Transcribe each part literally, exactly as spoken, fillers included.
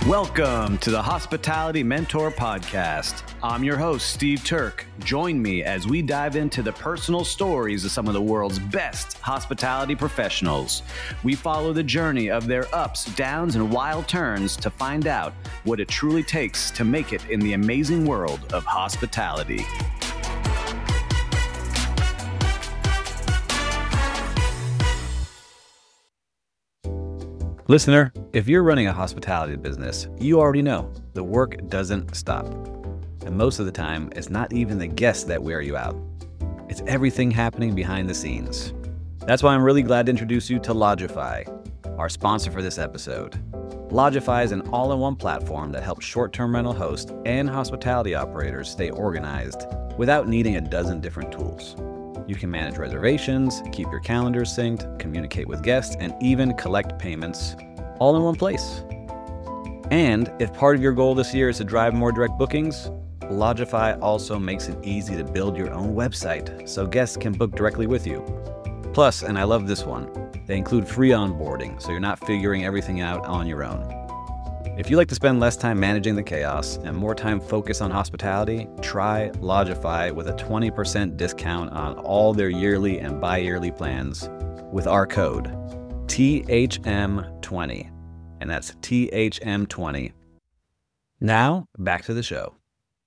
Welcome to the Hospitality Mentor Podcast. I'm your host, Steve Turk. Join me as we dive into the personal stories of some of the world's best hospitality professionals. We follow the journey of their ups, downs, and wild turns to find out what it truly takes to make it in the amazing world of hospitality. Listener, if you're running a hospitality business, you already know the work doesn't stop. And most of the time, it's not even the guests that wear you out. It's everything happening behind the scenes. That's why I'm really glad to introduce you to Lodgify, our sponsor for this episode. Lodgify is an all-in-one platform that helps short-term rental hosts and hospitality operators stay organized without needing a dozen different tools. You can manage reservations, keep your calendars synced, communicate with guests, and even collect payments all in one place. And if part of your goal this year is to drive more direct bookings, Lodgify also makes it easy to build your own website so guests can book directly with you. Plus, and I love this one, they include free onboarding so you're not figuring everything out on your own. If you like to spend less time managing the chaos and more time focused on hospitality, try Lodgify with a twenty percent discount on all their yearly and bi-yearly plans with our code T H M twenty, and that's T H M twenty. Now, back to the show.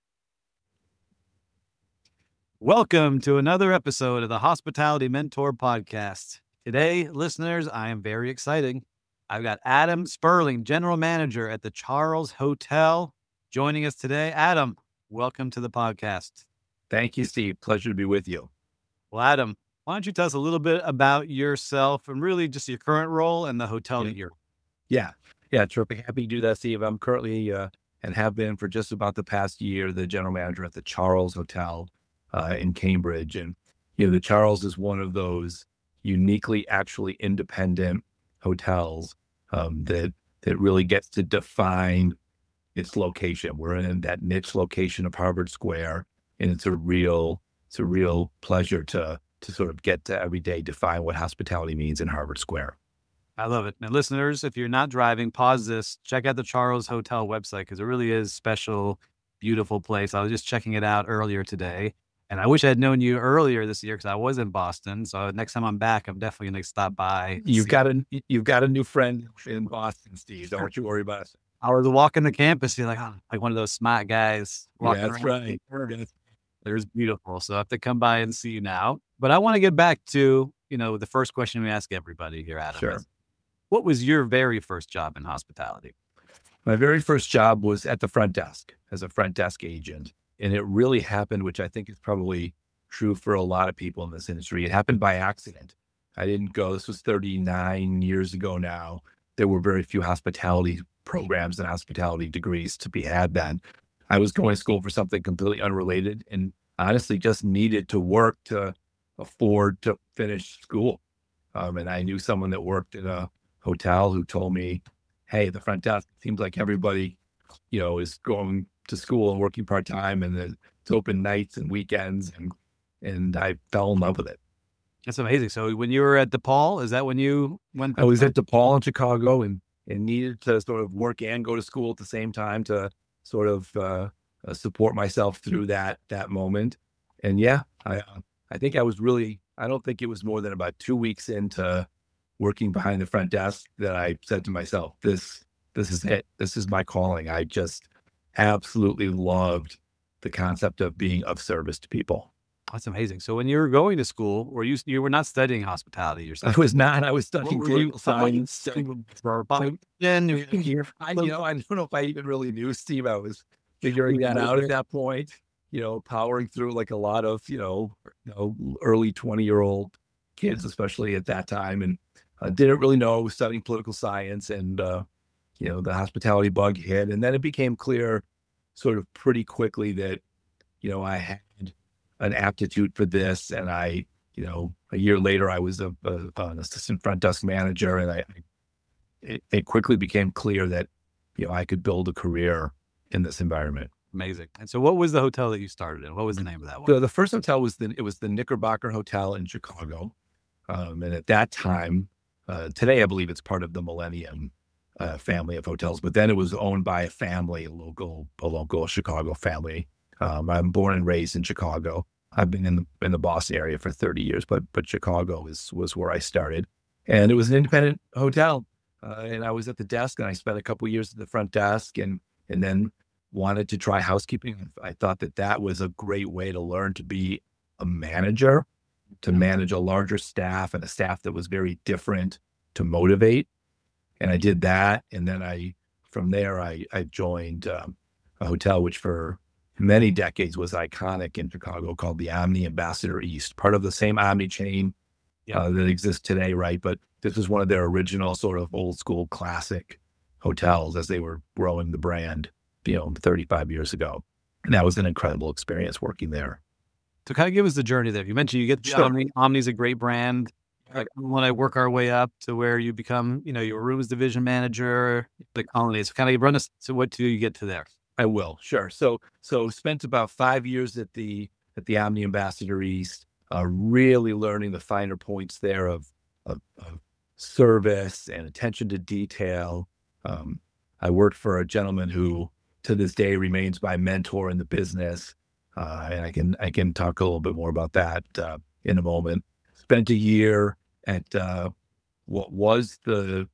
Welcome to another episode of the Hospitality Mentor Podcast. Today, listeners, I am very excited. I've got Adam Sperling, General Manager at the Charles Hotel, joining us today. Adam, welcome to the podcast. Thank you, Steve. Pleasure to be with you. Well, Adam, why don't you tell us a little bit about yourself and really just your current role and the hotel yeah. that you're Yeah, yeah, terrific. Happy to do that, Steve. I'm currently, uh, and have been for just about the past year, the General Manager at the Charles Hotel uh, in Cambridge. And, you know, the Charles is one of those uniquely, actually independent hotels um, that that really gets to define its location. We're in that niche location of Harvard Square, and it's a real it's a real pleasure to to sort of get to every day define what hospitality means in Harvard Square. I love it. And listeners, if you're not driving, pause this, check out the Charles Hotel website because it really is special, beautiful place. I was just checking it out earlier today. And I wish I had known you earlier this year because I was in Boston. So next time I'm back, I'm definitely going to stop by. You've got a you've got a new friend in Boston, Steve. Don't you worry about it. I was walking the campus, you're like, oh, like one of those smart guys. Walking yeah, that's around. right. There's beautiful. So I have to come by and see you now. But I want to get back to, you know, the first question we ask everybody here, Adam. Sure. Is, what was your very first job in hospitality? My very first job was at the front desk as a front desk agent. And it really happened, which I think is probably true for a lot of people in this industry. It happened by accident. I didn't go, this was thirty-nine years ago now. There were very few hospitality programs and hospitality degrees to be had then. I was going to school for something completely unrelated and honestly just needed to work to afford to finish school. Um, and I knew someone that worked in a hotel who told me, hey, the front desk, seems like everybody, you know, is going to school and working part-time, and it's open nights and weekends, and and I fell in love with it. That's amazing. So when you were at DePaul, is that when you went? I was at DePaul in Chicago and, and needed to sort of work and go to school at the same time to sort of uh, uh, support myself through that that moment. And yeah, I uh, I think I was really, I don't think it was more than about two weeks into working behind the front desk that I said to myself, this this is it. This is my calling. I just absolutely loved the concept of being of service to people. That's amazing. So when you were going to school, were you you were not studying hospitality yourself? I was not. I was studying political science. Studying Then I, you know, I don't know if I even really knew, Steve. I was figuring that out at that point. You know, powering through like a lot of you know, you know, early twenty year old kids, especially at that time, and uh, didn't really know I was studying political science and. Uh, you know, the hospitality bug hit. And then it became clear sort of pretty quickly that, you know, I had an aptitude for this. And I, you know, a year later, I was a, a, an assistant front desk manager. And I, it, it quickly became clear that, you know, I could build a career in this environment. Amazing. And so what was the hotel that you started in? What was the name of that one? The, the first hotel was the, it was the Knickerbocker Hotel in Chicago. Um, and at that time, uh, today, I believe it's part of the Millennium a family of hotels, but then it was owned by a family, a local, a local Chicago family. Um, I'm born and raised in Chicago. I've been in the in the Boston area for thirty years, but but Chicago is was where I started, and it was an independent hotel. Uh, and I was at the desk, and I spent a couple of years at the front desk, and and then wanted to try housekeeping. I thought that that was a great way to learn to be a manager, to manage a larger staff and a staff that was very different, to motivate. And I did that, and then I from there I I joined um, a hotel which for many decades was iconic in Chicago called the Omni Ambassador East, part of the same Omni chain Yeah. uh, that exists today, right? But this was one of their original sort of old school classic hotels as they were growing the brand, you know, thirty-five years ago. And that was an incredible experience working there. So kind of give us the journey there. You mentioned you get the Sure. Omni. Omni's a great brand. Like when I work our way up to where you become, you know, your rooms division manager, the colonies. Kind of run us. So what do you get to there? I will, sure. So so spent about five years at the at the Omni Ambassador East, uh, really learning the finer points there of, of, of service and attention to detail. Um, I worked for a gentleman who, to this day, remains my mentor in the business, uh, and I can I can talk a little bit more about that uh, in a moment. Spent a year at uh, what was the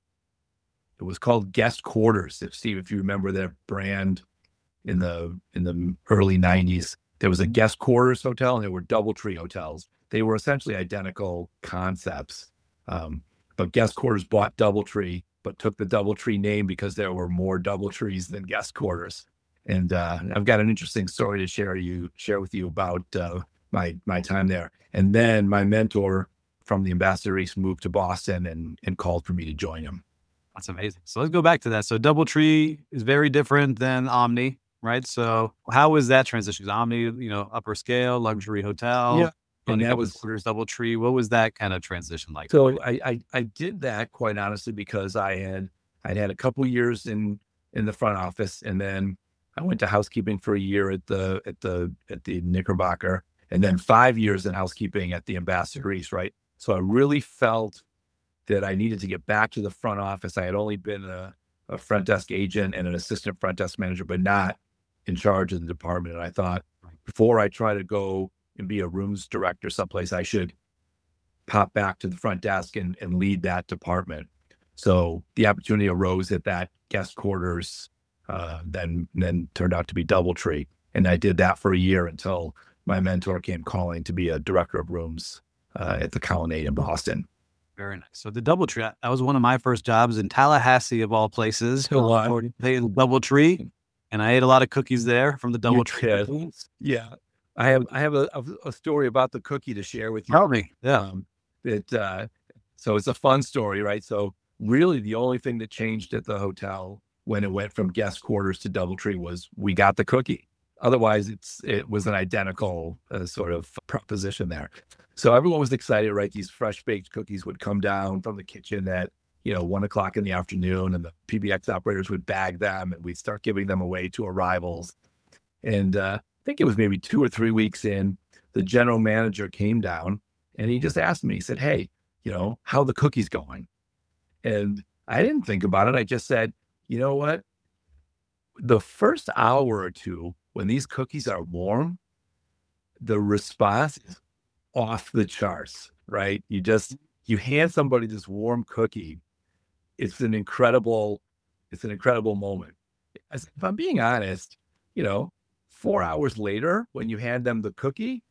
it was called Guest Quarters. If Steve, if you remember that brand in the in the early nineties, there was a Guest Quarters hotel and there were DoubleTree hotels. They were essentially identical concepts, um, but Guest Quarters bought DoubleTree, but took the DoubleTree name because there were more DoubleTrees than Guest Quarters. And uh, I've got an interesting story to share you share with you about uh, my my time there. And then my mentor from the Ambassador East moved to Boston and and called for me to join him. That's amazing. So let's go back to that. So DoubleTree is very different than Omni, right? So how was that transition? 'Cause Omni, you know, upper scale, luxury hotel. Yeah. And And that was quarters, DoubleTree. What was that kind of transition like? so I, I I did that quite honestly because I had I'd had a couple years in in the front office, and then I went to housekeeping for a year at the at the at the Knickerbocker, and then five years in housekeeping at the Ambassador East, right? So I really felt that I needed to get back to the front office. I had only been a, a front desk agent and an assistant front desk manager, but not in charge of the department. And I thought before I try to go and be a rooms director someplace, I should pop back to the front desk and, and lead that department. So the opportunity arose at that Guest Quarters, uh, then then turned out to be DoubleTree. And I did that for a year until my mentor came calling to be a director of rooms uh, at the Colonnade in Boston. Very nice. So the DoubleTree, that that was one of my first jobs in Tallahassee of all places. So what? They DoubleTree, and I ate a lot of cookies there from the You DoubleTree. did? cookies. Yeah. I have I have a, a, a story about the cookie to share with you. Tell me. Yeah. Um, it, uh, so it's a fun story, right? So really the only thing that changed at the hotel when it went from Guest Quarters to DoubleTree was we got the cookie. Otherwise, it's it was an identical uh, sort of proposition there. So everyone was excited, right? These fresh baked cookies would come down from the kitchen at, you know, one o'clock in the afternoon, and the P B X operators would bag them, and we'd start giving them away to arrivals. And uh, I think it was maybe two or three weeks in, the general manager came down and he just asked me, he said, "Hey, you know, how are the cookies going?" And I didn't think about it. I just said, you know what? The first hour or two, when these cookies are warm, the response is off the charts, right? You just, you hand somebody this warm cookie. It's an incredible, it's an incredible moment. As, if I'm being honest, you know, four hours later, when you hand them the cookie,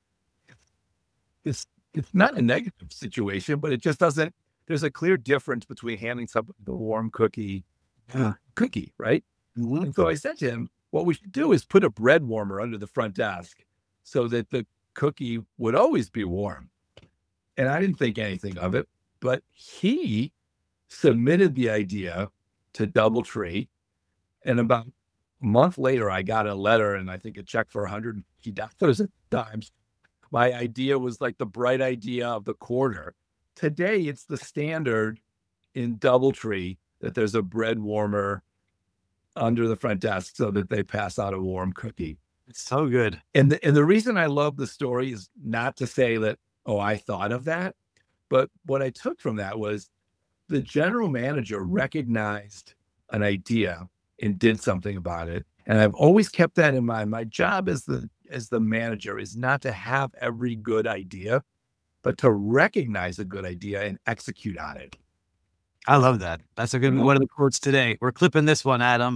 it's, it's not a negative situation, but it just doesn't, there's a clear difference between handing somebody the warm cookie, uh, cookie, right? Mhm. And so I said to him, what we should do is put a bread warmer under the front desk so that the cookie would always be warm. And I didn't think anything of it, but he submitted the idea to DoubleTree. And about a month later, I got a letter and I think a check for one hundred fifty dollars at times. My idea was like the bright idea of the quarter. Today, it's the standard in DoubleTree that there's a bread warmer under the front desk so that they pass out a warm cookie. It's so good. And the, and the reason I love the story is not to say that, oh, I thought of that, but what I took from that was the general manager recognized an idea and did something about it. And I've always kept that in mind. My job as the as the manager is not to have every good idea, but to recognize a good idea and execute on it. I love that. That's a good one of the quotes today. We're clipping this one, Adam.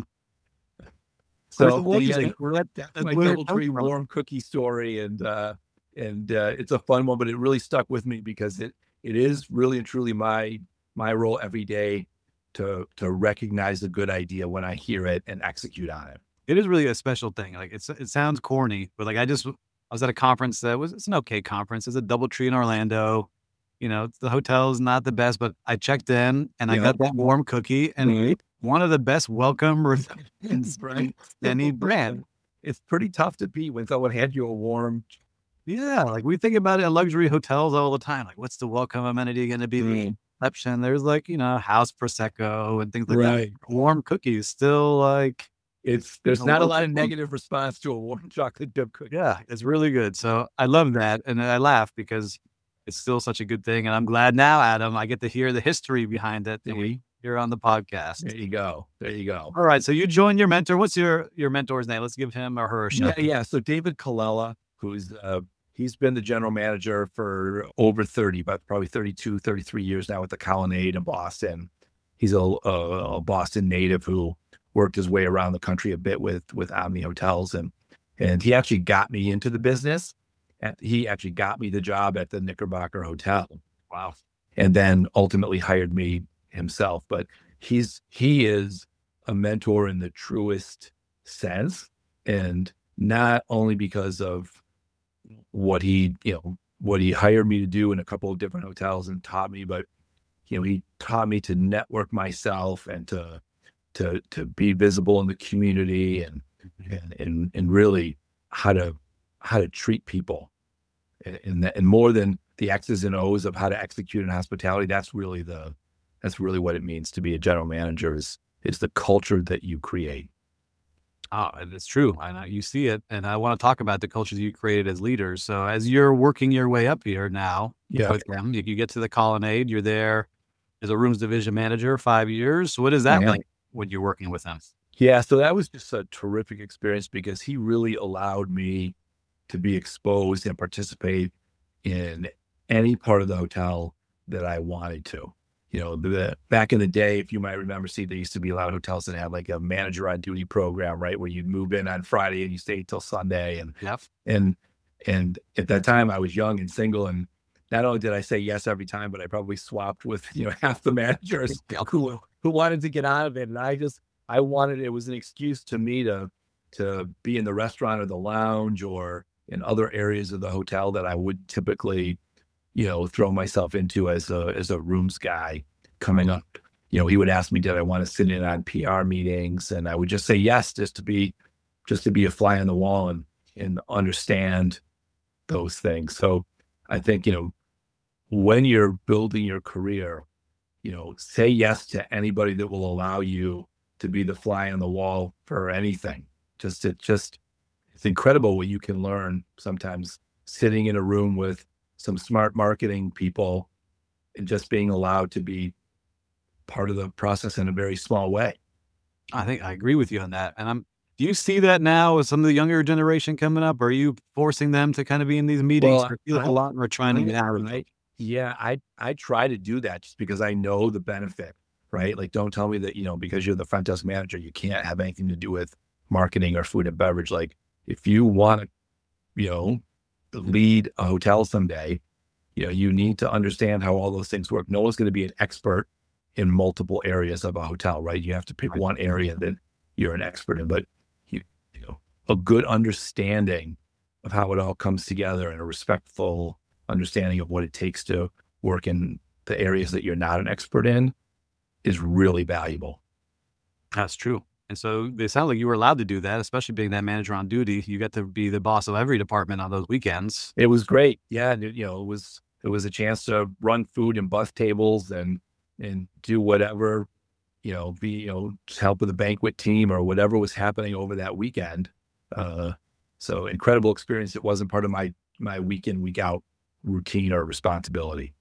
So Where's the yeah, logic? that- that's That's my where it DoubleTree comes from. warm cookie story, and uh, and uh, it's a fun one, but it really stuck with me because it it is really and truly my my role every day to to recognize a good idea when I hear it and execute on it. It is really a special thing. Like it's it sounds corny, but like I just I was at a conference that was it's an okay conference. It's a DoubleTree in Orlando. You know, the hotel's not the best, but I checked in and I Yeah. got that warm cookie and Right. one of the best welcome receptions Right. in any brand. It's pretty tough to beat when someone hands you a warm. Yeah, like we think about it in luxury hotels all the time. Like, what's the welcome amenity going to be? The Mm. reception. There's like, you know, house prosecco and things like Right. that. Warm cookies, still like, It's there's know, not a well- lot of negative response to a warm chocolate dip cookie. yeah, it's really good. So I love that, and I laugh because it's still such a good thing. And I'm glad now, Adam, I get to hear the history behind it that we hear on the podcast. There you go. There you go. All right, so you joined your mentor. What's your your mentor's name? Let's give him or her a Yeah, shout. yeah. So David Colella, who's uh, he's been the general manager for over thirty, but probably thirty-two, thirty-three years now with the Colonnade in Boston. He's a, a, a Boston native who worked his way around the country a bit with with Omni Hotels, and and he actually got me into the business. And he actually got me the job at the Knickerbocker Hotel. Wow. And then ultimately hired me himself. But he's he is a mentor in the truest sense, and not only because of what he, you know, what he hired me to do in a couple of different hotels and taught me, but you know, he taught me to network myself and to to to be visible in the community and and and, and really how to how to treat people. And, and, that, and more than the X's and O's of how to execute in hospitality, that's really the that's really what it means to be a general manager is is the culture that you create. Oh, and it's true. I know you see it, and I want to talk about the cultures you created as leaders. So as you're working your way up here now Yeah. with them, you, you get to the Colonnade, you're there as a rooms division manager, five years. What is that Yeah. like when you're working with them? Yeah, so that was just a terrific experience because he really allowed me to be exposed and participate in any part of the hotel that I wanted to. You know, the, back in the day, if you might remember, see, there used to be a lot of hotels that had like a manager on duty program, right? Where you'd move in on Friday and you stay till Sunday. And, Yep. and, and at that time I was young and single. And not only did I say yes every time, but I probably swapped with, you know, half the managers who, who wanted to get out of it. And I just, I wanted, it was an excuse to me to, to be in the restaurant or the lounge or in other areas of the hotel that I would typically, you know, throw myself into as a, as a rooms guy coming up. You know, he would ask me, did I want to sit in on P R meetings? And I would just say yes, just to be, just to be a fly on the wall and, and understand those things. So I think, you know, when you're building your career, you know, say yes to anybody that will allow you to be the fly on the wall for anything. Just to just, it's incredible what you can learn sometimes sitting in a room with some smart marketing people and just being allowed to be part of the process in a very small way. I think I agree with you on that. And I'm, do you see that now with some of the younger generation coming up? Are you forcing them to kind of be in these meetings? Well, I feel like a I- lot we're trying to get out of I, yeah, I, I try to do that just because I know the benefit, right? Like, don't tell me that, you know, because you're the front desk manager, you can't have anything to do with marketing or food and beverage. Like, if you want to, you know, lead a hotel someday, you know, you need to understand how all those things work. No one's going to be an expert in multiple areas of a hotel, right? You have to pick one area that you're an expert in, but you, you know, a good understanding of how it all comes together and a respectful understanding of what it takes to work in the areas that you're not an expert in is really valuable. That's true. And so it sounds like you were allowed to do that, especially being that manager on duty. You got to be the boss of every department on those weekends. It was great. Yeah. And it, you know, it was, it was a chance to run food and buff tables and, and do whatever, you know, be, you know, just help with the banquet team or whatever was happening over that weekend. Uh, so incredible experience. It wasn't part of my, my week in, week out routine or responsibility.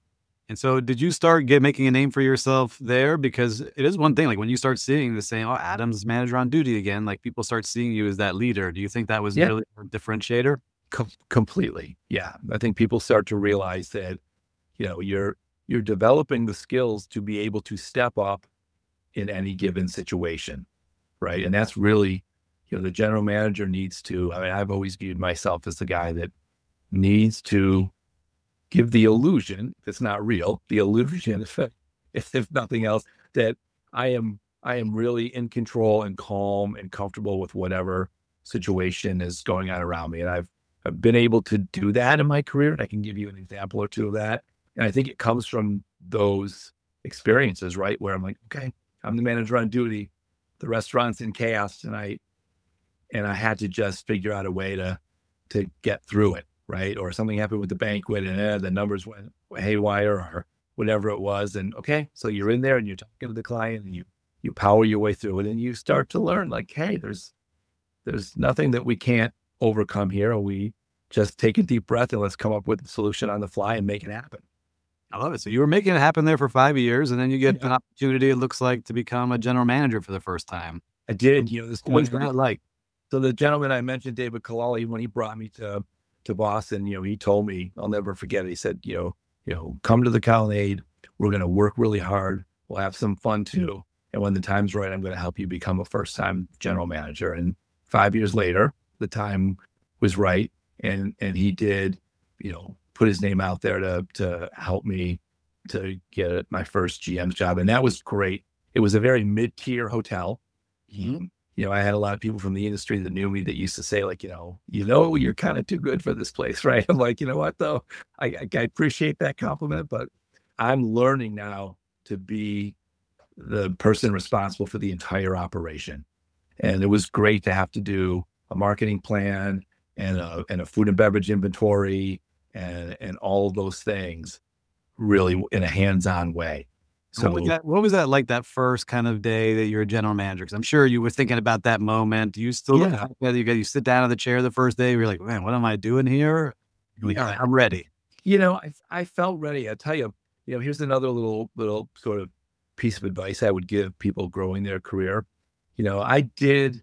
And so did you start get making a name for yourself there? Because it is one thing, like when you start seeing the saying, oh, Adam's manager on duty again, like people start seeing you as that leader. Do you think that was Yeah, really a differentiator? com- completely. Yeah. I think people start to realize that, you know, you're, you're developing the skills to be able to step up in any given situation. Right. And that's really, you know, the general manager needs to, I mean, I've always viewed myself as the guy that needs to give the illusion, it's not real, the illusion, if, if, if nothing else, that I am, I am really in control and calm and comfortable with whatever situation is going on around me. And I've, I've been able to do that in my career. And I can give you an example or two of that. And I think it comes from those experiences, right? Where I'm like, okay, I'm the manager on duty. The restaurant's in chaos tonight. And I had to just figure out a way to, to get through it. Right. Or something happened with the banquet and eh, the numbers went haywire or whatever it was. And okay, so you're in there and you're talking to the client and you, you power your way through it and you start to learn like, hey, there's, there's nothing that we can't overcome here. And we just take a deep breath and let's come up with a solution on the fly and make it happen. I love it. So you were making it happen there for five years and then you get Yeah. an opportunity, it looks like, to become a general manager for the first time. I did, you know, this What was that like? So the gentleman I mentioned, David Kalali, when he brought me to, to Boston, you know, he told me, I'll never forget it. He said, you know, you know, come to the Colonnade. We're going to work really hard. We'll have some fun too. And when the time's right, I'm going to help you become a first time general manager. And five years later, the time was right. And, and he did, you know, put his name out there to, to help me to get my first G M's job. And that was great. It was a very mid-tier hotel. Mm-hmm. You know, I had a lot of people from the industry that knew me that used to say, like, you know, you know, you're kind of too good for this place, right? I'm like, you know what, though, I, I, I appreciate that compliment, but I'm learning now to be the person responsible for the entire operation. And it was great to have to do a marketing plan and a, and a food and beverage inventory and, and all of those things really in a hands-on way. So what was, that, what was that like that first kind of day that you're a general manager? Because I'm sure you were thinking about that moment. Do you still look Yeah. like that? You got you sit down in the chair the first day. You're like, man, what am I doing here? You're like, "All right, I'm ready." You know, I I felt ready. I tell you, you know, here's another little little sort of piece of advice I would give people growing their career. You know, I did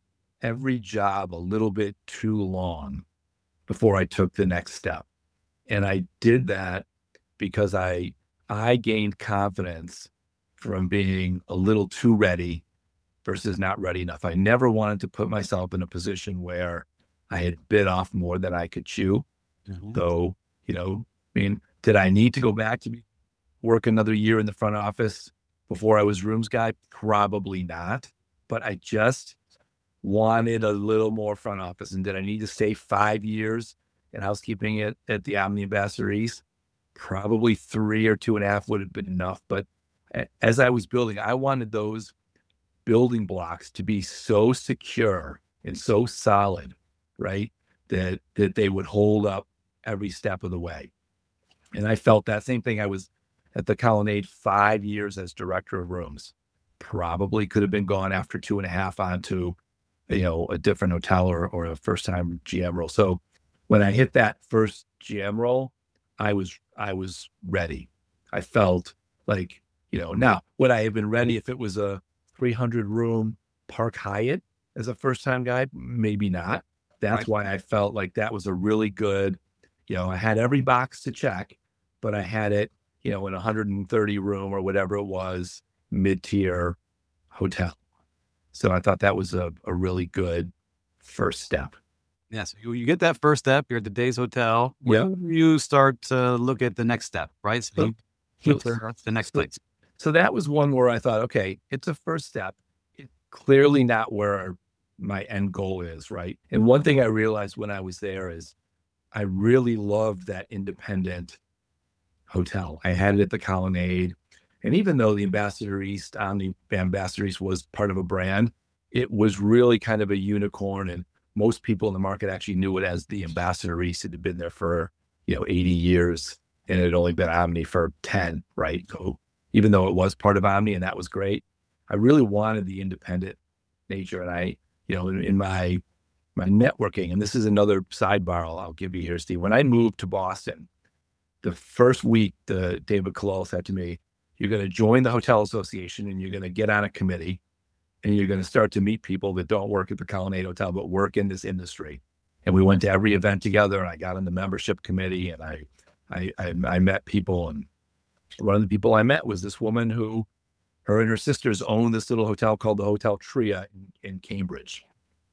every job a little bit too long before I took the next step. And I did that because I I gained confidence from being a little too ready versus not ready enough. I never wanted to put myself in a position where I had bit off more than I could chew. Mhm. So, you know, I mean, did I need to go back to be, work another year in the front office before I was rooms guy? Probably not. But I just wanted a little more front office. And did I need to stay five years in housekeeping at, at the Omni Ambassador East? Probably three or two and a half would have been enough. But a- as I was building, I wanted those building blocks to be so secure and so solid, right? That that they would hold up every step of the way. And I felt that same thing. I was at the Colonnade five years as director of rooms. Probably could have been gone after two and a half onto, you know, a different hotel or, or a first time G M role. So when I hit that first G M role, I was I was ready. I felt like, you know, now would I have been ready if it was a three hundred room Park Hyatt as a first time guy? Maybe not. That's Right. why I felt like that was a really good, you know, I had every box to check, but I had it, you know, in a one hundred thirty room or whatever it was, mid-tier hotel. So I thought that was a, a really good first step. Yeah, so you, you get that first step. You're at the Days Hotel. Yeah. When do you start to look at the next step, right? So you So- filter the next so- place. So that was one where I thought, okay, it's a first step. It's clearly not where my end goal is, right? And one thing I realized when I was there is I really loved that independent hotel. I had it at the Colonnade. And even though the Ambassador East, Omni Ambassador East was part of a brand, it was really kind of a unicorn. And most people in the market actually knew it as the Ambassador East. It had been there for, you know, eighty years and it had only been Omni for ten, right? So even though it was part of Omni and that was great, I really wanted the independent nature. And I, you know, in, in my my networking, and this is another sidebar I'll, I'll give you here, Steve. When I moved to Boston, the first week, the David Kalal said to me, you're going to join the hotel association and you're going to get on a committee and you're going to start to meet people that don't work at the Colonnade Hotel, but work in this industry. And we went to every event together, and I got on the membership committee, and I, I, I, I met people. And one of the people I met was this woman who, her and her sisters owned this little hotel called the Hotel Tria in, in Cambridge.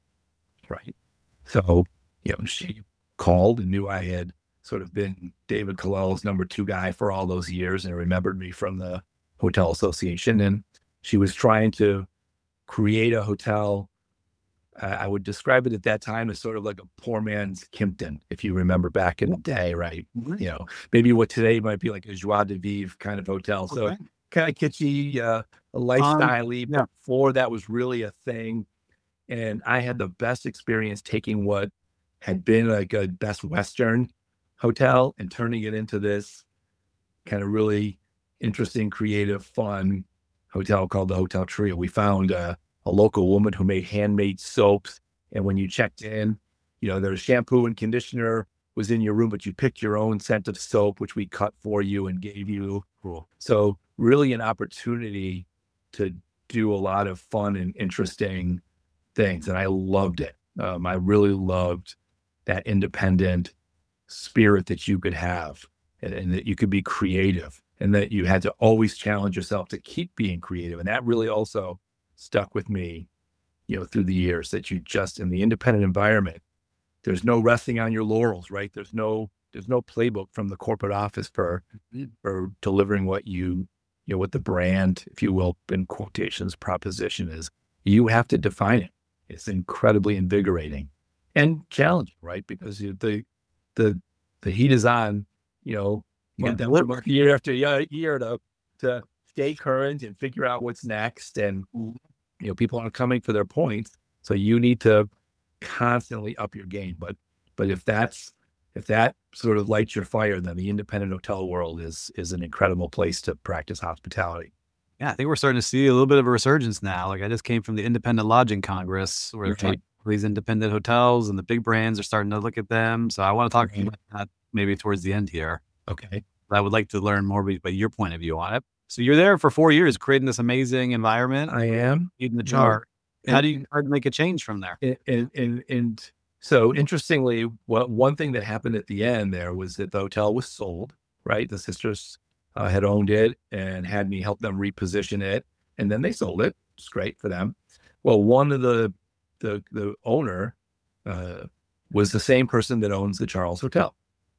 Right. So, you know, she called and knew I had sort of been David Kalal's number two guy for all those years and remembered me from the hotel association. And she was trying to create a hotel. Uh, I would describe it at that time as sort of like a poor man's Kimpton, if you remember back in the day, right? Mm-hmm. You know, maybe what today might be like a joie de vivre kind of hotel. So okay. Kind of kitschy, uh, lifestyle-y, um, yeah. But before that was really a thing. And I had the best experience taking what had been like a Best Western hotel and turning it into this kind of really interesting, creative, fun hotel called the Hotel Tria. We found uh, a local woman who made handmade soaps. And when you checked in, you know, there's shampoo and conditioner was in your room, but you picked your own scent of soap, which we cut for you and gave you. Cool. So really an opportunity to do a lot of fun and interesting things. And I loved it. Um, I really loved that independent spirit that you could have and, and that you could be creative and that you had to always challenge yourself to keep being creative. And that really also stuck with me, you know, through the years, that you just, in the independent environment, there's no resting on your laurels, right? There's no, there's no playbook from the corporate office for, for delivering what you, you know, what the brand, if you will, in quotations, proposition is. You have to define it. It's incredibly invigorating and challenging, right? Because you, the, the, the heat is on, you know, you got that work year after year to, to stay current and figure out what's next. And, you know, people aren't coming for their points. So you need to constantly up your game. But, but if that's, if that sort of lights your fire, then the independent hotel world is, is an incredible place to practice hospitality. Yeah, I think we're starting to see a little bit of a resurgence now. Like I just came from the Independent Lodging Congress where right. these independent hotels and the big brands are starting to look at them. So I want to talk okay. about that maybe towards the end here. Okay. I would like to learn more about your point of view on it. So you're there for four years creating this amazing environment. I am. Leading the chart. And, How do you hard to make a change from there? And, and, and, and so interestingly, what, one thing that happened at the end there was that the hotel was sold, right? The sisters Uh, had owned it and had me help them reposition it. And then they sold it. It's great for them. Well, one of the, the, the owner uh, was the same person that owns the Charles Hotel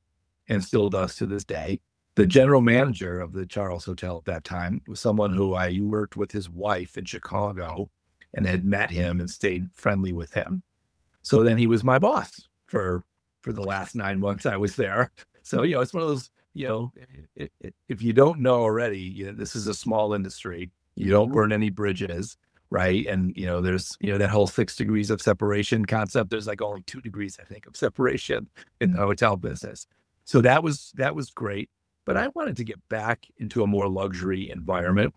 and still does to this day. The general manager of the Charles Hotel at that time was someone who I worked with his wife in Chicago and had met him and stayed friendly with him. So then he was my boss for, for the last nine months I was there. So, you know, it's one of those, you know, if, if you don't know already, you know, this is a small industry. You don't burn any bridges, right? And, you know, there's, you know, that whole six degrees of separation concept. There's like only two degrees, I think, of separation in the hotel business. So that was, that was great. But I wanted to get back into a more luxury environment.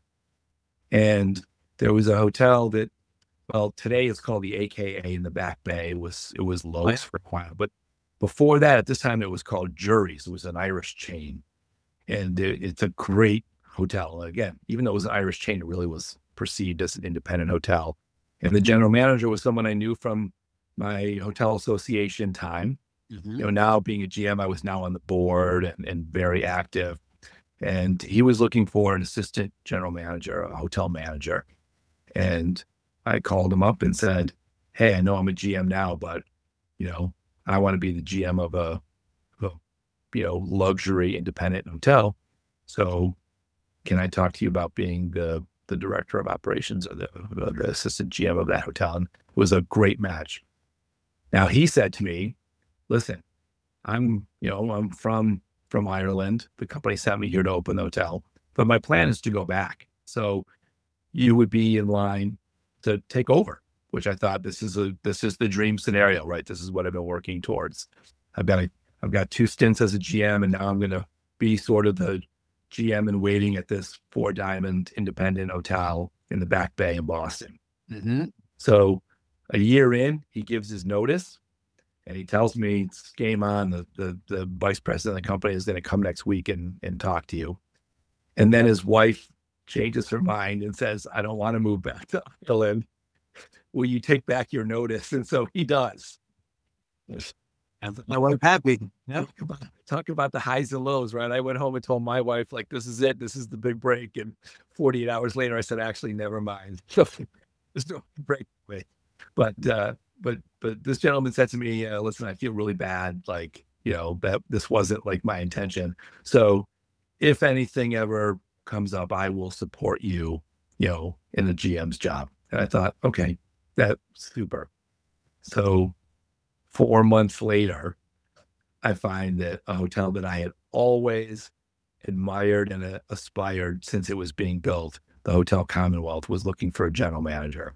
And there was a hotel that, well, today it's called the A K A in the Back Bay. It was, it was Lowe's for a while, but before that, at this time, it was called Jury's. It was an Irish chain. And it, it's a great hotel. Again, even though it was an Irish chain, it really was perceived as an independent hotel. And the general manager was someone I knew from my hotel association time. Mm-hmm. You know, now being a G M, I was now on the board and, and very active. And he was looking for an assistant general manager, a hotel manager. And I called him up and said, hey, I know I'm a G M now, but, you know, I want to be the G M of a, a, you know, luxury independent hotel. So can I talk to you about being the, the director of operations or the, the assistant G M of that hotel? And it was a great match. Now he said to me, listen, I'm, you know, I'm from, from Ireland. The company sent me here to open the hotel, but my plan is to go back. So you would be in line to take over. Which I thought this is a this is the dream scenario, right? This is what I've been working towards. I've got a, I've got two stints as a G M, and now I'm going to be sort of the G M in waiting at this four diamond independent hotel in the Back Bay in Boston. Mm-hmm. So a year in, he gives his notice, And he tells me it's game on. The, the, the vice president of the company is going to come next week and, and talk to you. And then his wife changes her mind and says, I don't want to move back to Ireland. Will you take back your notice? And so he does. And my wife happy. Yeah. Talk about, talk about the highs and lows, right? I went home and told my wife, like, this is it. This is the big break. And forty-eight hours later, I said, actually, never mind. There's no break. But, uh, but, but this gentleman said to me, uh, listen, I feel really bad. Like, you know, that this wasn't like my intention. So if anything ever comes up, I will support you, you know, in the G M's job. And I thought, okay, that's super. So four months later, I find that a hotel that I had always admired and uh, aspired since it was being built, the Hotel Commonwealth, was looking for a general manager.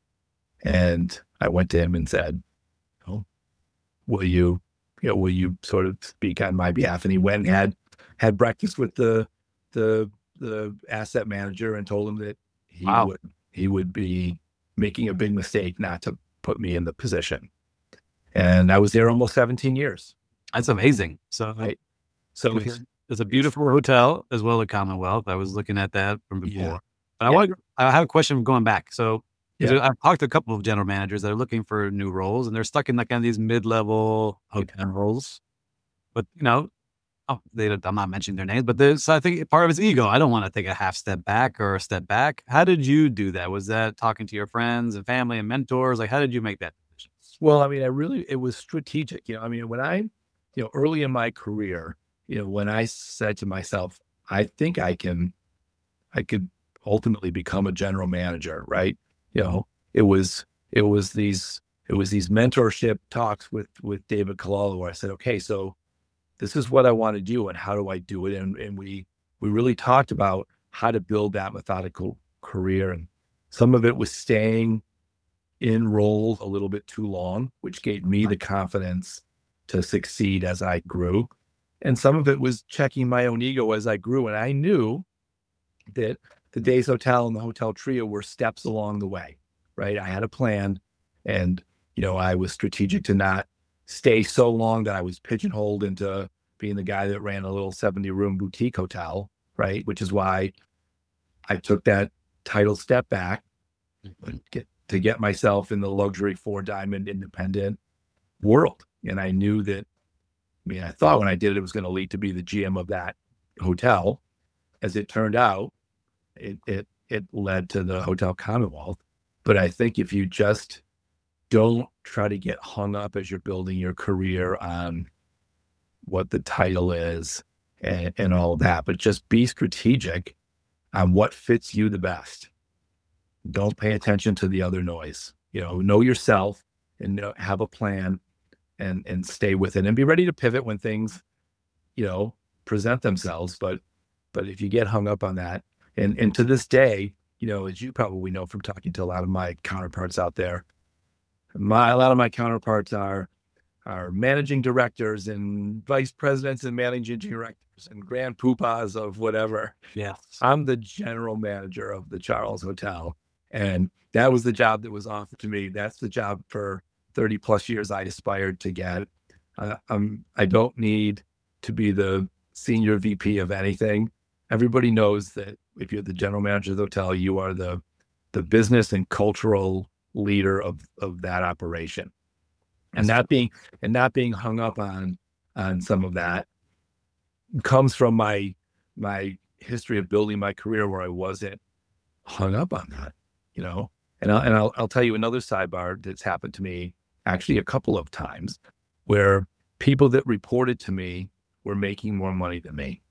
And I went to him and said, oh, will you, you know, will you sort of speak on my behalf? And he went and had, had breakfast with the, the, the asset manager and told him that he Wow. would, he would be making a big mistake not to put me in the position. And I was there almost seventeen years. That's amazing. So, Right. So it's, it's a beautiful hotel as well as Commonwealth. I was looking at that from before. Yeah. But I Yeah. want, I have a question going back. So, 'cause Yeah. I've talked to a couple of general managers that are looking for new roles, and they're stuck in like kind of these mid-level hotel roles. But you know, oh, they, I'm not mentioning their names, but there's, I think part of it's ego. I don't want to take a half step back or a step back. How did you do that? Was that talking to your friends and family and mentors? Like, how did you make that decision? Well, I mean, I really, it was strategic. You know, I mean, when I, you know, early in my career, you know, when I said to myself, I think I can, I could ultimately become a general manager, right? You know, it was, it was these, it was these mentorship talks with, with David Kalala where I said, okay, so this is what I want to do and how do I do it? And, and we, we really talked about how to build that methodical career. And some of it was staying in role a little bit too long, which gave me the confidence to succeed as I grew. And some of it was checking my own ego as I grew. And I knew that the Days Hotel and the Hotel Trio were steps along the way, right? I had a plan and, you know, I was strategic to not stay so long that I was pigeonholed into being the guy that ran a little seventy room boutique hotel, right? Which is why I took that title step back get, to get myself in the luxury four diamond independent world. And I knew that, I mean, I thought when I did it, it was going to lead to be the G M of that hotel. As it turned out, it, it, it led to the Hotel Commonwealth. But I think if you just don't try to get hung up as you're building your career on what the title is and, and all of that, but just be strategic on what fits you the best. Don't pay attention to the other noise. You know, know yourself and know, have a plan and, and stay with it and be ready to pivot when things, you know, present themselves. But, but if you get hung up on that, and, and to this day, you know, as you probably know from talking to a lot of my counterparts out there, my, a lot of my counterparts are, are managing directors and vice presidents and managing directors and grand poobahs of whatever. Yeah. I'm the general manager of the Charles Hotel. And that was the job that was offered to me. That's the job for thirty plus years I aspired to get. Uh, um, I don't need to be the senior V P of anything. Everybody knows that if you're the general manager of the hotel, you are the, the business and cultural leader of, of that operation. And not being, and not being hung up on, on some of that comes from my, my history of building my career where I wasn't hung up on that, you know? And I'll, and I'll, I'll tell you another sidebar that's happened to me actually a couple of times where people that reported to me were making more money than me.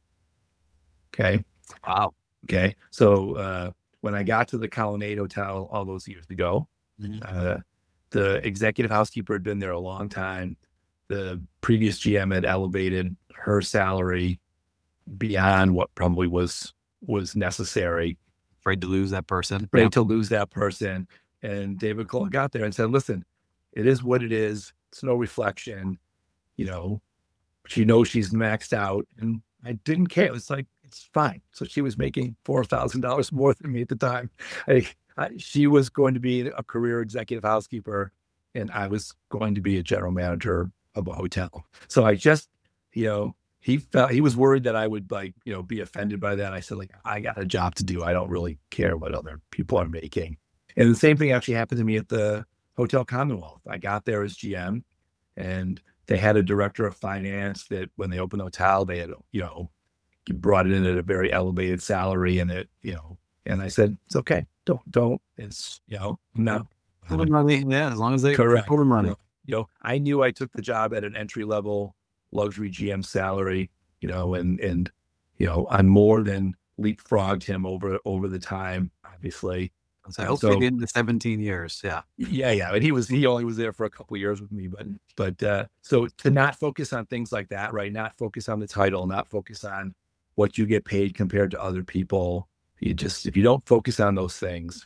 Okay. Wow. Okay. So, uh, when I got to the Colonnade Hotel all those years ago, Mhm. uh, the executive housekeeper had been there a long time. The previous G M had elevated her salary beyond what probably was, was necessary. Afraid to lose that person. Ready Yeah. to lose that person. And David Cole got there and said, listen, it is what it is. It's no reflection. You know, she knows she's maxed out. And I didn't care. It's like, it's fine. So she was making four thousand dollars more than me at the time. I, I, she was going to be a career executive housekeeper. and I was going to be a general manager of a hotel. So I just, you know, he felt, he was worried that I would like, you know, be offended by that. I said, like, I got a job to do. I don't really care what other people are making. And the same thing actually happened to me at the Hotel Commonwealth. I got there as G M, and they had a director of finance that when they opened the hotel, they had, you know, brought it in at a very elevated salary, and it, you know, and I said, it's okay. Don't, don't, it's, you know, no. Hold them money. Yeah, as long as they Correct. hold them money. You know, you know, I knew I took the job at an entry level luxury G M salary, you know, and, and, you know, I more than leapfrogged him over, over the time, obviously. So hopefully so, in the seventeen years. Yeah. Yeah. Yeah. And he was, he only was there for a couple of years with me, but, but, uh, so to not focus on things like that, right? Not focus on the title, not focus on what you get paid compared to other people. You just, if you don't focus on those things,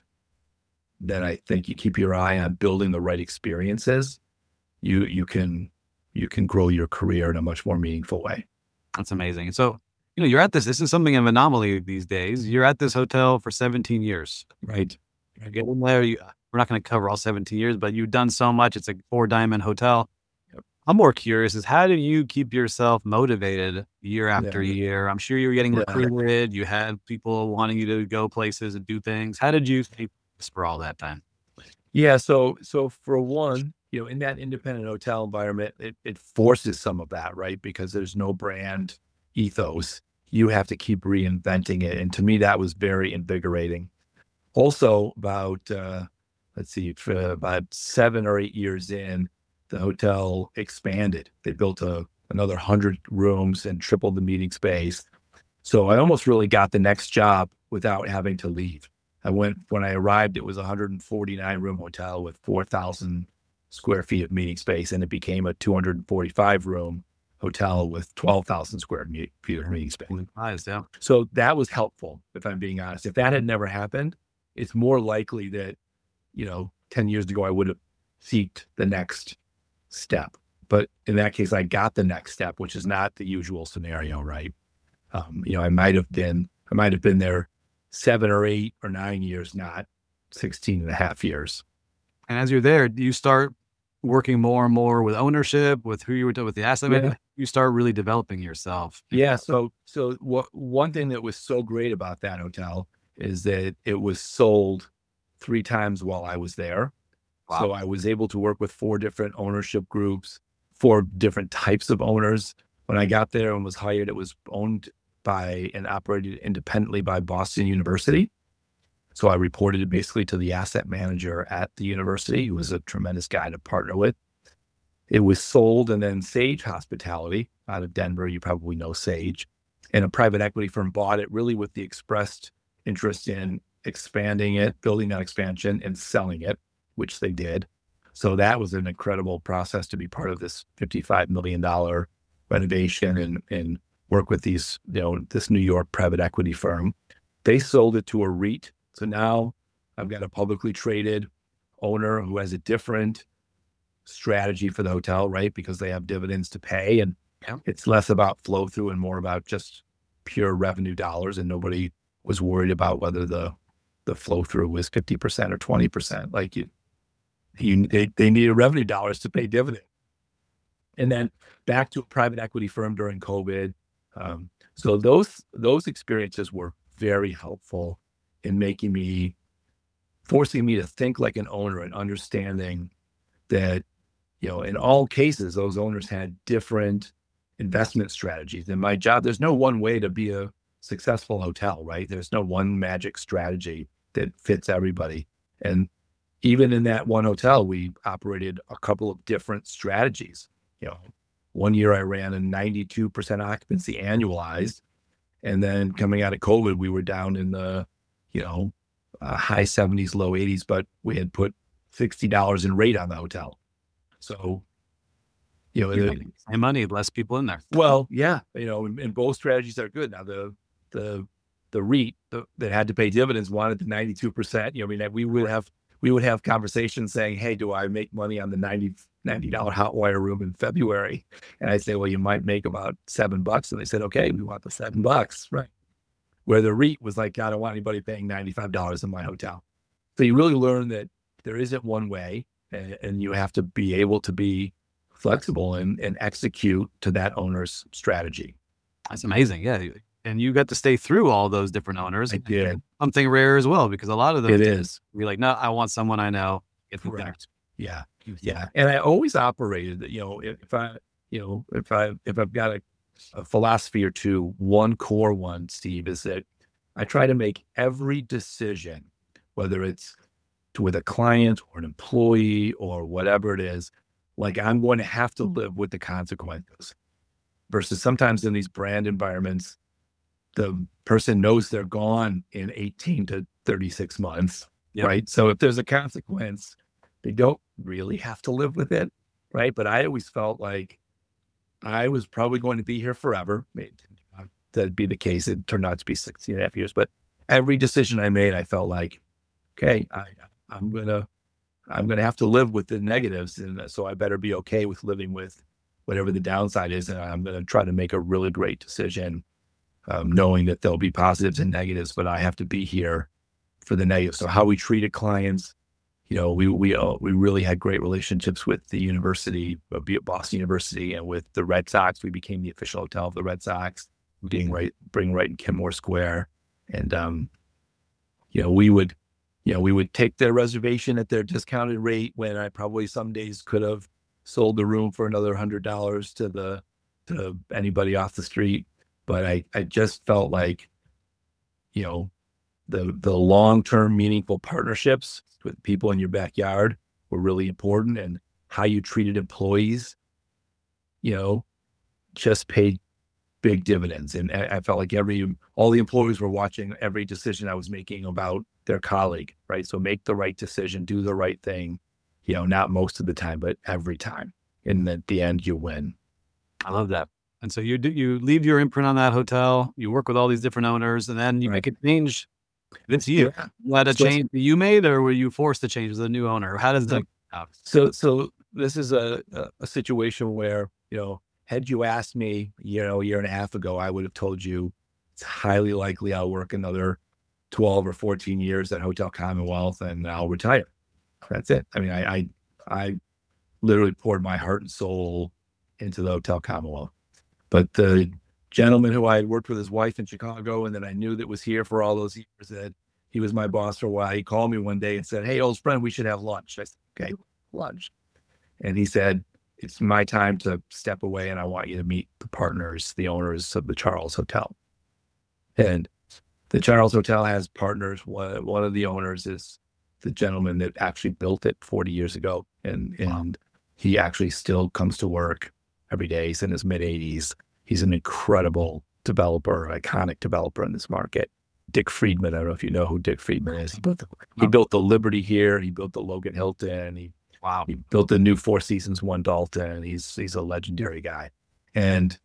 then I think you keep your eye on building the right experiences, you, you can, you can grow your career in a much more meaningful way. That's amazing. So, you know, you're at this, this is something of an anomaly these days. You're at this hotel for seventeen years. Right. There, you, we're not going to cover all seventeen years, but you've done so much. It's a four diamond hotel. Yep. I'm more curious is how do you keep yourself motivated year after yeah. year? I'm sure you were getting yeah. recruited. You had people wanting you to go places and do things. How did you keep this for all that time? Yeah. So, so for one, you know, in that independent hotel environment, it, it forces some of that, right? Because there's no brand ethos. You have to keep reinventing it. And to me, that was very invigorating. Also, about, uh, let's see, for about seven or eight years in, the hotel expanded. They built a, another one hundred rooms and tripled the meeting space. So I almost really got the next job without having to leave. I went, when I arrived, it was a one hundred forty-nine room hotel with four thousand square feet of meeting space, and it became a two hundred forty-five room hotel with twelve thousand square feet of meeting space. Nice, yeah. So that was helpful, if I'm being honest. If that had never happened, it's more likely that, you know, ten years ago, I would have seeked the next step. But in that case, I got the next step, which is not the usual scenario, right? Um, you know, I might have been, I might have been there seven or eight or nine years, not sixteen and a half years. And as you're there, do you start working more and more with ownership, with who you were doing, with the asset Yeah. manager? You start really developing yourself. Yeah. So, so what, one thing that was so great about that hotel is that it was sold three times while I was there. Wow. So I was able to work with four different ownership groups, four different types of owners. When I got there and was hired, it was owned by and operated independently by Boston University. So I reported basically to the asset manager at the university, who was a tremendous guy to partner with. It was sold, and then Sage Hospitality out of Denver, you probably know Sage, and a private equity firm bought it really with the expressed interest in expanding it, building that expansion and selling it, which they did. So that was an incredible process to be part of this fifty-five million dollars renovation and, and work with these, you know, this New York private equity firm. They sold it to a REIT. So now I've got a publicly traded owner who has a different strategy for the hotel, right? Because they have dividends to pay, and yeah. it's less about flow through and more about just pure revenue dollars. And nobody was worried about whether the, the flow through was fifty percent or twenty percent. Like you, you they, they needed revenue dollars to pay dividend. And then back to a private equity firm during COVID. Um, so those, those experiences were very helpful in making me, forcing me to think like an owner and understanding that, you know, in all cases, those owners had different investment strategies. In my job, there's no one way to be a successful hotel, right? There's no one magic strategy that fits everybody. And even in that one hotel, we operated a couple of different strategies. You know, one year I ran a ninety-two percent occupancy annualized. And then coming out of COVID, we were down in the, you know, uh, high seventies, low eighties, but we had put sixty dollars in rate on the hotel. So, you know, the, same money, less people in there. Well, yeah, you know, and, and both strategies are good. Now the, the, the REIT the, that had to pay dividends wanted the ninety-two percent. You know, I mean, we would have, we would have conversations saying, hey, do I make money on the ninety dollars hot wire room in February? And I say, well, you might make about seven bucks. And they said, okay, we want the seven bucks. Right. Where the REIT was like, I don't want anybody paying ninety-five dollars in my hotel. So you really learn that there isn't one way. and, and you have to be able to be flexible and, and execute to that owner's strategy. That's amazing. Yeah. you- And you got to stay through all those different owners. I did. Something rare as well, because a lot of those, It is. you're like, no, I want someone I know. Get the Correct. Yeah. thing. Yeah. And I always operated that, you know, if, if I, you know, if I, if I've got a, a philosophy or two, one core one, Steve, is that I try to make every decision, whether it's to, with a client or an employee or whatever it is, like I'm going to have to live with the consequences. Versus sometimes in these brand environments, the person knows they're gone in eighteen to thirty-six months, Yep. right? So if there's a consequence, they don't really have to live with it, right? But I always felt like I was probably going to be here forever. Maybe that'd be the case. It turned out to be sixteen and a half years, but every decision I made, I felt like, okay, I, I'm gonna, I'm gonna have to live with the negatives, and so I better be okay with living with whatever the downside is, and I'm gonna try to make a really great decision, um, knowing that there'll be positives and negatives, but I have to be here for the negatives. So how we treated clients, you know, we we uh, we really had great relationships with the university, uh, be it Boston University, and with the Red Sox. We became the official hotel of the Red Sox, being right, bring right in Kenmore Square, and um, you know, we would, you know, we would take their reservation at their discounted rate when I probably some days could have sold the room for another hundred dollars to the to anybody off the street. But I I just felt like, you know, the the long-term meaningful partnerships with people in your backyard were really important, and how you treated employees, you know, just paid big dividends. And I, I felt like every all the employees were watching every decision I was making about their colleague, right? So make the right decision, do the right thing, you know, not most of the time, but every time. And at the end, you win. I love that. And so you do, you leave your imprint on that hotel, you work with all these different owners, and then you Right. make a change. It's you. Yeah. Let a So- change that you made, or were you forced to change as a new owner? How does that out? So, so this is a, a, a situation where, you know, had you asked me, you know, a year and a half ago, I would have told you it's highly likely I'll work another twelve or fourteen years at Hotel Commonwealth and I'll retire. That's it. I mean, I, I, I literally poured my heart and soul into the Hotel Commonwealth. But the gentleman who I had worked with his wife in Chicago, and then I knew that was here for all those years, that he was my boss for a while. He called me one day and said, "Hey, old friend, we should have lunch." I said, "Okay, lunch." And he said, "It's my time to step away, and I want you to meet the partners, the owners of the Charles Hotel." And the Charles Hotel has partners. One, one of the owners is the gentleman that actually built it forty years ago. And, Wow. and he actually still comes to work every day. He's in his mid eighties. He's an incredible developer, iconic developer in this market. Dick Friedman. I don't know if you know who Dick Friedman is. He built the, he built the Liberty here. He built the Logan Hilton. He Wow. he built the new Four Seasons One Dalton. He's he's a legendary guy. And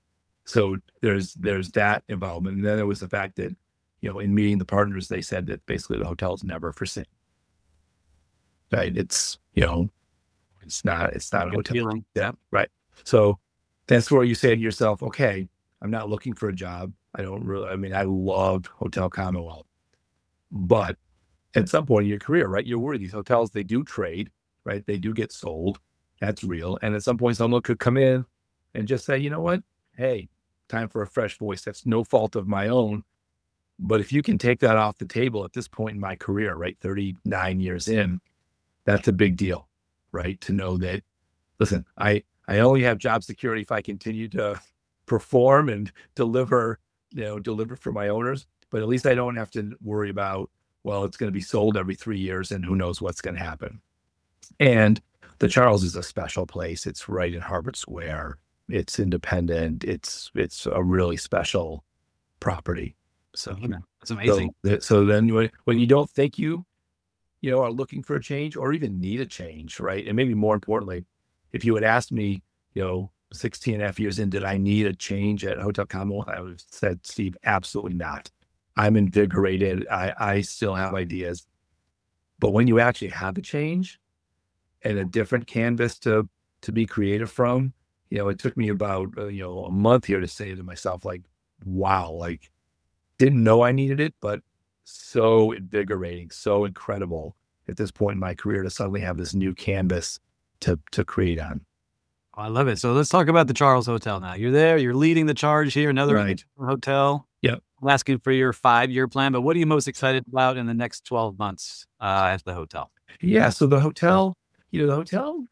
so there's there's that involvement. And then there was the fact that, you know, in meeting the partners, they said that basically the hotel's never for sale. Right. It's, you know, it's not it's not a Good hotel. feeling. Yeah. Right. So that's where you say to yourself, okay, I'm not looking for a job. I don't really, I mean, I loved Hotel Commonwealth, but at some point in your career, right, you're worried. These hotels, they do trade, right? They do get sold. That's real. And at some point, someone could come in and just say, you know what? Hey, time for a fresh voice. That's no fault of my own. But if you can take that off the table at this point in my career, right, thirty-nine years in, that's a big deal, right? To know that, listen, I, I only have job security if I continue to perform and deliver, you know, deliver for my owners. But at least I don't have to worry about, well, it's going to be sold every three years and who knows what's going to happen. And the Charles is a special place. It's right in Harvard Square. It's independent. It's it's a really special property. So, That's amazing. so, so then when, when you don't think you, you know, are looking for a change or even need a change, right? And maybe more importantly, if you had asked me, you know, sixteen and a half years in, did I need a change at Hotel Commonwealth? I would have said, Steve, absolutely not. I'm invigorated. I, I still have ideas. But when you actually have a change and a different canvas to to be creative from, you know, it took me about, uh, you know, a month here to say to myself, like, wow, like, didn't know I needed it, but so invigorating, so incredible. at this point in my career to suddenly have this new canvas to to create on. I love it. So let's talk about the Charles Hotel now. You're there, you're leading the charge here, another Right. hotel. Yep. I'm asking for your five-year plan, but what are you most excited about in the next twelve months uh, at the hotel? Yeah. So the hotel, you know, the hotel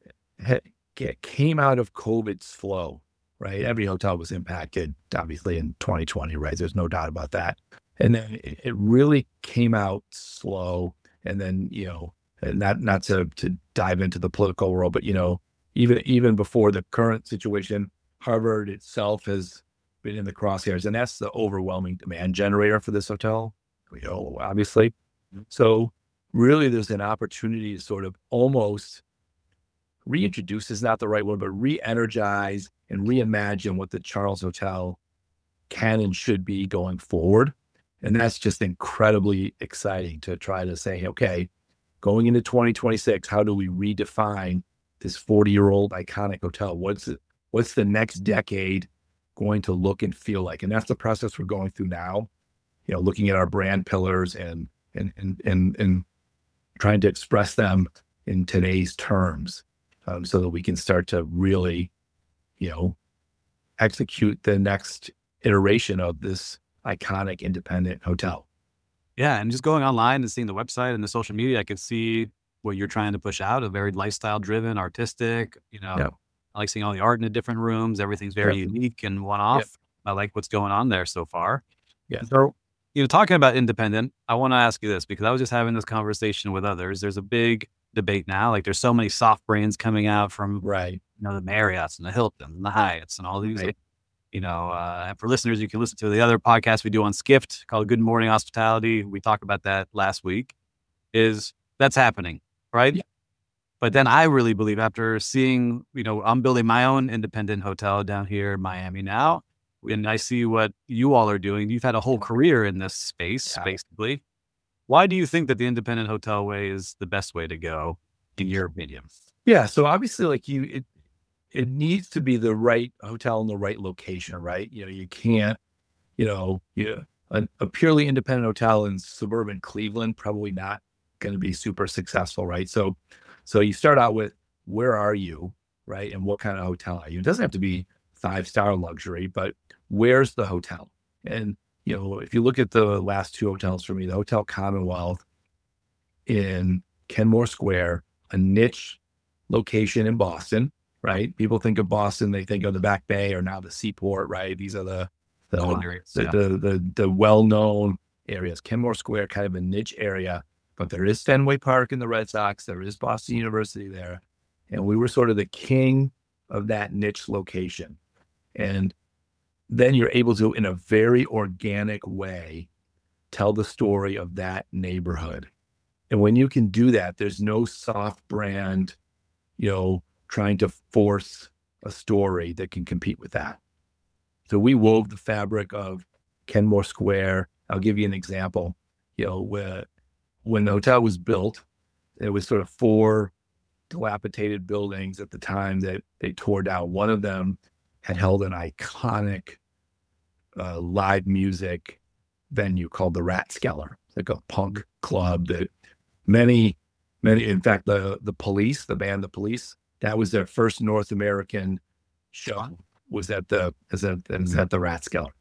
ha- ca- came out of COVID's flow, right? Every hotel was impacted, obviously, in twenty twenty, right? There's no doubt about that. And then it, it really came out slow. And then, you know, and not not to to dive into the political world, but you know, even even before the current situation, Harvard itself has been in the crosshairs, and that's the overwhelming demand generator for this hotel, you know, obviously. So really there's an opportunity to sort of almost reintroduce is not the right word, but re-energize and reimagine what the Charles Hotel can and should be going forward. And that's just incredibly exciting to try to say, okay, going into twenty twenty-six, how do we redefine this forty-year-old iconic hotel? What's it, what's the next decade going to look and feel like? And that's the process we're going through now, you know, looking at our brand pillars and and and and, and trying to express them in today's terms, um, so that we can start to really, you know, execute the next iteration of this iconic independent hotel. Yeah, and just going online and seeing the website and the social media, I could see what you're trying to push out, a very lifestyle-driven, artistic, you know, Yep. I like seeing all the art in the different rooms. Everything's very Yep. unique and one-off. Yep. I like what's going on there so far. Yeah. So, you know, talking about independent, I want to ask you this because I was just having this conversation with others. There's a big debate now. Like there's so many soft brands coming out from, Right. you know, the Marriotts and the Hilton and the Hyatts and all these, Right. you know, uh, and for listeners, you can listen to the other podcast we do on Skift called Good Morning Hospitality. We talked about that last week. Is that's happening, right? Yeah. But then I really believe after seeing, you know, I'm building my own independent hotel down here in Miami now, and I see what you all are doing. You've had a whole career in this space, Yeah. basically. Why do you think that the independent hotel way is the best way to go, in your opinion? Yeah. So obviously, like you, it it needs to be the right hotel in the right location, right? You know, you can't, you know, you a, a purely independent hotel in suburban Cleveland probably not going to be super successful, right? So, so you start out with where are you, right, and what kind of hotel are you? It doesn't have to be five star luxury, but where's the hotel? And you know, if you look at the last two hotels for me, the Hotel Commonwealth in Kenmore Square, a niche location in Boston, right? People think of Boston, they think of the Back Bay or now the Seaport, right? These are the the Golden areas, the, yeah. the, the, the well-known areas. Kenmore Square, kind of a niche area, but there is Fenway Park in the Red Sox. There is Boston University there. And we were sort of the king of that niche location. And then you're able to, in a very organic way, tell the story of that neighborhood. And when you can do that, there's no soft brand, you know, trying to force a story that can compete with that. So we wove the fabric of Kenmore Square. I'll give you an example. You know, where, when the hotel was built, it was sort of four dilapidated buildings at the time that they tore down. One of them had held an iconic uh, live music venue called the Rathskeller, like a punk club that many, many, in fact, the the Police, the band The Police, that was their first North American show, was at the is at, is at the Rathskeller.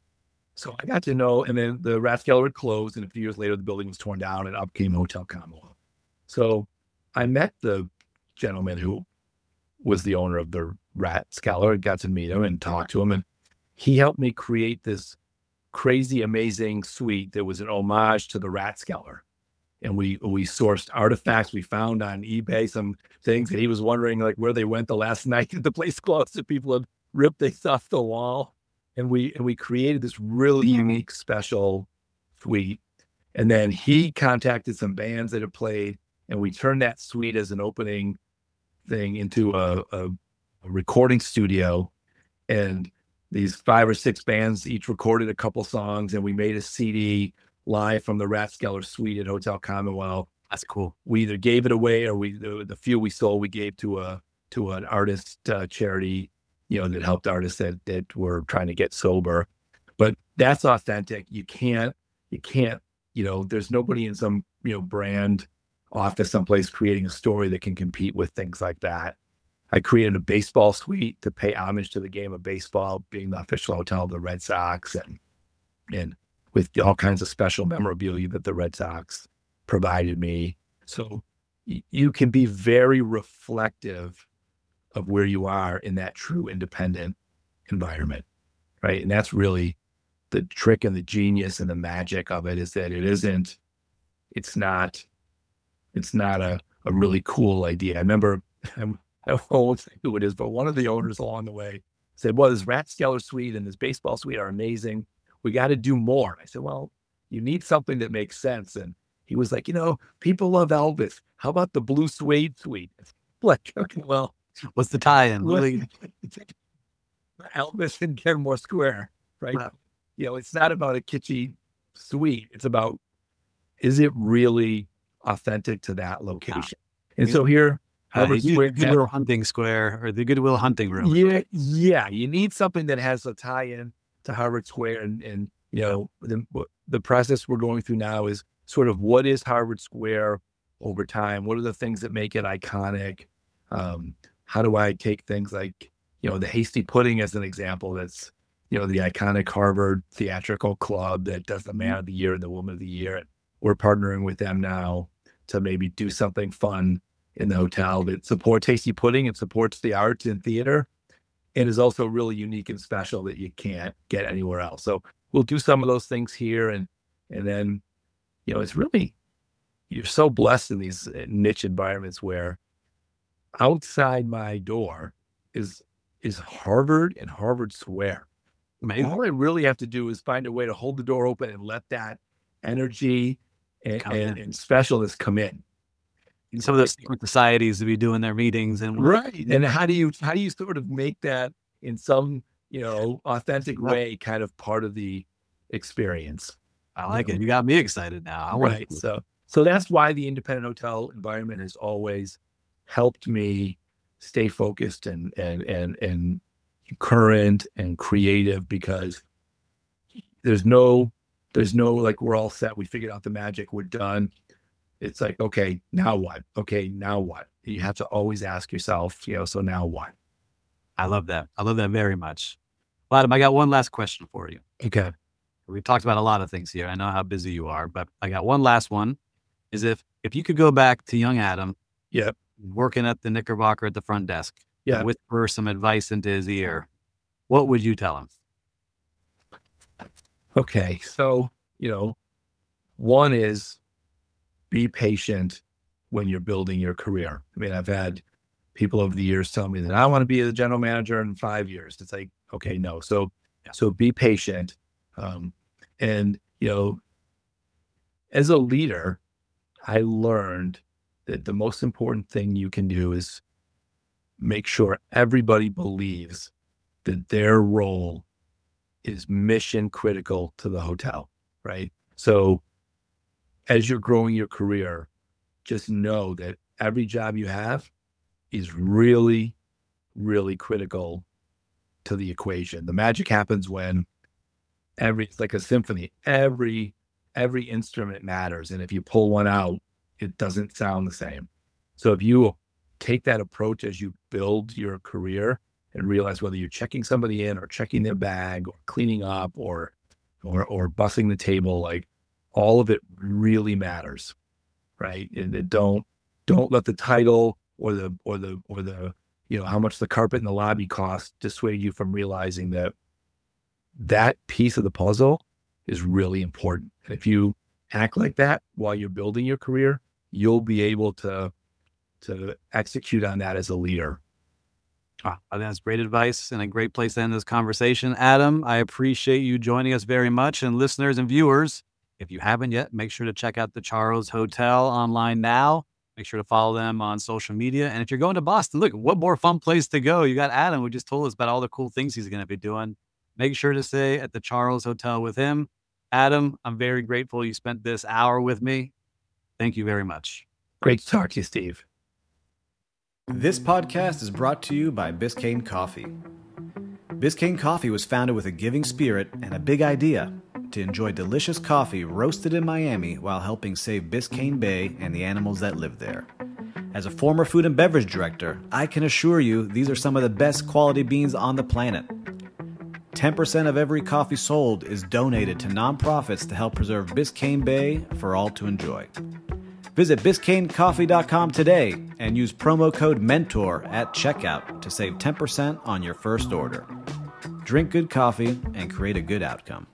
So I got to know, and then the Rathskeller had closed, and a few years later, the building was torn down, and up came Hotel Commonwealth. So I met the gentleman who was the owner of the Rathskeller, and got to meet him and talk to him, and he helped me create this crazy, amazing suite that was an homage to the Rathskeller. And we we sourced artifacts we found on eBay, some things that he was wondering like where they went the last night that the place closed, that people had ripped things off the wall. And we and we created this really unique, special suite. And then he contacted some bands that had played, and we turned that suite as an opening thing into a, a, a recording studio. And these five or six bands each recorded a couple songs, and we made a C D live from the Rathskeller suite at Hotel Commonwealth. That's cool. We either gave it away, or we the, the few we sold we gave to a to an artist uh, charity, you know, that helped artists that that were trying to get sober. But that's authentic. You can't you can't you know, there's nobody in some, you know, brand office someplace creating a story that can compete with things like that. I created a baseball suite to pay homage to the game of baseball, being the official hotel of the Red Sox, and and with all kinds of special memorabilia that the Red Sox provided me. So y- you can be very reflective of where you are in that true independent environment, right? And that's really the trick and the genius and the magic of it, is that it isn't, it's not, it's not a, a really cool idea. I remember, I'm, I won't say who it is, but one of the owners along the way said, well, this Rathskeller suite and this baseball suite are amazing. We got to do more. I said, well, you need something that makes sense. And he was like, you know, people love Elvis. How about the blue suede suite? Like, okay, well, What's the tie-in? what- Really? Elvis in Kenmore Square, right? Wow. You know, it's not about a kitschy suite. It's about, is it really authentic to that location? And so here, Uh, Harvard you- Square- Goodwill Hunting Square or the Goodwill Hunting Room. Yeah, yeah. You need something that has a tie-in to Harvard Square, and and you know the the process we're going through now is sort of, what is Harvard Square over time? What are the things that make it iconic? Um, how do I take things like, you know, the Hasty Pudding as an example? That's, you know, the iconic Harvard theatrical club that does the Man of the Year and the Woman of the Year. And we're partnering with them now to maybe do something fun in the hotel that supports Hasty Pudding and supports the arts and theater, and is also really unique and special that you can't get anywhere else. So we'll do some of those things here, and and then, you know, it's really, you're so blessed in these niche environments where outside my door is is Harvard and Harvard Square. Amazing. All I really have to do is find a way to hold the door open and let that energy and, Come and, in. and specialness come in. And some of those secret societies to be doing their meetings and Right. And how do you how do you sort of make that in some, you know, authentic Yep. way kind of part of the experience? I like it. You got me excited now. I want Right. So so that's why the independent hotel environment has always helped me stay focused and and and and current and creative, because there's no there's no like, we're all set, we figured out the magic, we're done. It's like, okay, now what? Okay, now what? You have to always ask yourself, you know, so now what? I love that. I love that very much. Well, Adam, I got one last question for you. Okay. We've talked about a lot of things here. I know how busy you are, but I got one last one. Is if if you could go back to young Adam, Yep. working at the Knickerbocker at the front desk, Yeah. whisper some advice into his ear, what would you tell him? Okay. So, you know, one is, be patient when you're building your career. I mean, I've had people over the years tell me that I want to be a general manager in five years. It's like, okay, no. So, Yeah. so be patient. Um, and, you know, as a leader, I learned that the most important thing you can do is make sure everybody believes that their role is mission critical to the hotel, right? So as you're growing your career, just know that every job you have is really, really critical to the equation. The magic happens when every, it's like a symphony, every, every instrument matters. And if you pull one out, it doesn't sound the same. So if you take that approach as you build your career and realize whether you're checking somebody in or checking their bag or cleaning up or, or, or bussing the table, like, all of it really matters, right? And it don't, don't let the title or the, or the, or the, you know, how much the carpet in the lobby costs dissuade you from realizing that that piece of the puzzle is really important. And if you act like that while you're building your career, you'll be able to, to execute on that as a leader. Ah, I think that's great advice and a great place to end this conversation. Adam, I appreciate you joining us very much. And listeners and viewers, if you haven't yet, make sure to check out the Charles Hotel online now. Make sure to follow them on social media. And if you're going to Boston, look, what more fun place to go? You got Adam, who just told us about all the cool things he's going to be doing. Make sure to stay at the Charles Hotel with him. Adam, I'm very grateful you spent this hour with me. Thank you very much. Great to talk to you, Steve. This podcast is brought to you by Biscayne Coffee. Biscayne Coffee was founded with a giving spirit and a big idea: to enjoy delicious coffee roasted in Miami while helping save Biscayne Bay and the animals that live there. As a former food and beverage director, I can assure you these are some of the best quality beans on the planet. ten percent of every coffee sold is donated to nonprofits to help preserve Biscayne Bay for all to enjoy. Visit Biscayne Coffee dot com today and use promo code MENTOR at checkout to save ten percent on your first order. Drink good coffee and create a good outcome.